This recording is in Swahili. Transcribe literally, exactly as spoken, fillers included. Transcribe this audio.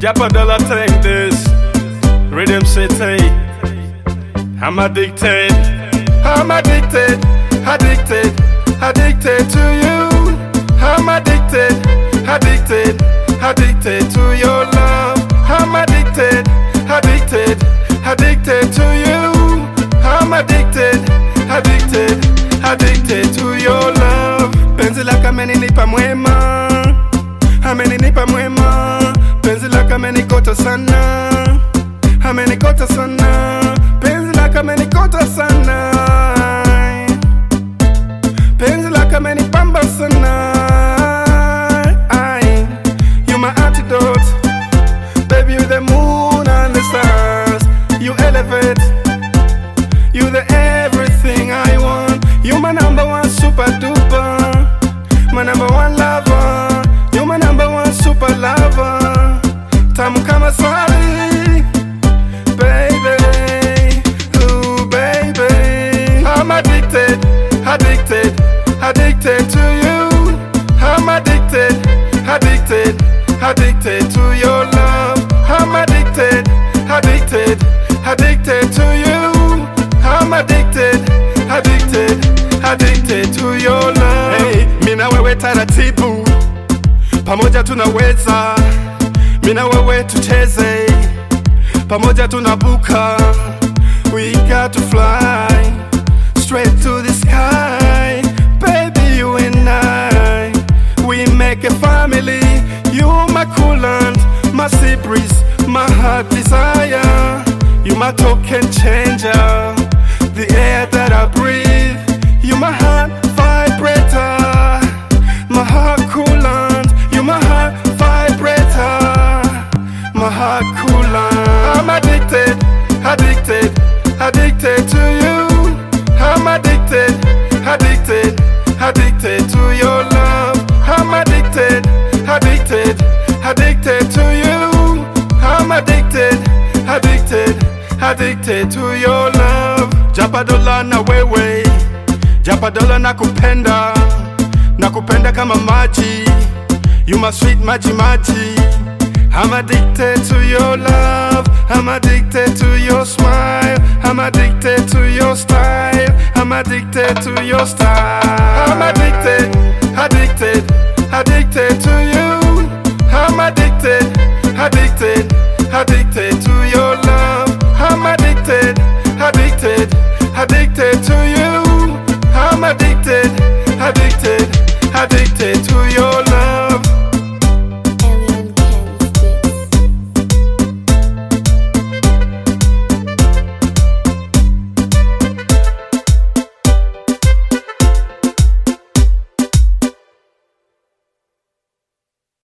Japa Dollar take this. Rhythm City. I'm addicted. I'm addicted. Addicted. Addicted to you. I'm addicted. Addicted. Addicted to your love. I'm addicted. Addicted. Addicted to you. I'm addicted. Addicted. Addicted to your love. Penzi lako ameninipa mwema. Ameninipa mwema. Penzi lako amenikota sana. Amenikota sana. Penzi lako amenikota sana. Penzi lako amenipamba sana. I, you my antidote. Baby, you the moon and the stars. You elevate. You the everything I want. You my number one super duper. My number one lover. You my number one super lover. Tamu kama swali. Baby, ooh baby. I'm addicted, addicted, addicted to you. I'm addicted, addicted, addicted to your love. I'm addicted, addicted, addicted to you. I'm addicted, addicted, addicted to your love. Hey, mina wewe taratibu, pamoja tunaweza. Mina wewe tucheze, pamoja tunabuka. We got to fly straight to the sky. Baby, you and I, we make a family. You my coolant, my sea breeze, my heart desire. You my token changer, the air that I breathe. You my heart vibrator, my heart coolant. You my heart vibrator, my heart coolant. I'm addicted, addicted, addicted to you. I'm addicted, addicted, addicted to your love. I'm addicted, addicted, addicted to you. I'm addicted, addicted, addicted to your love. Japa Dollar na wewe, Japa Dollar nakupenda, nakupenda kama maji. You my sweet maji maji. I'm addicted to your love. I'm addicted to your smile. I'm addicted to your style. I'm addicted to your style. I'm addicted, addicted, addicted to you. I'm addicted, addicted, addicted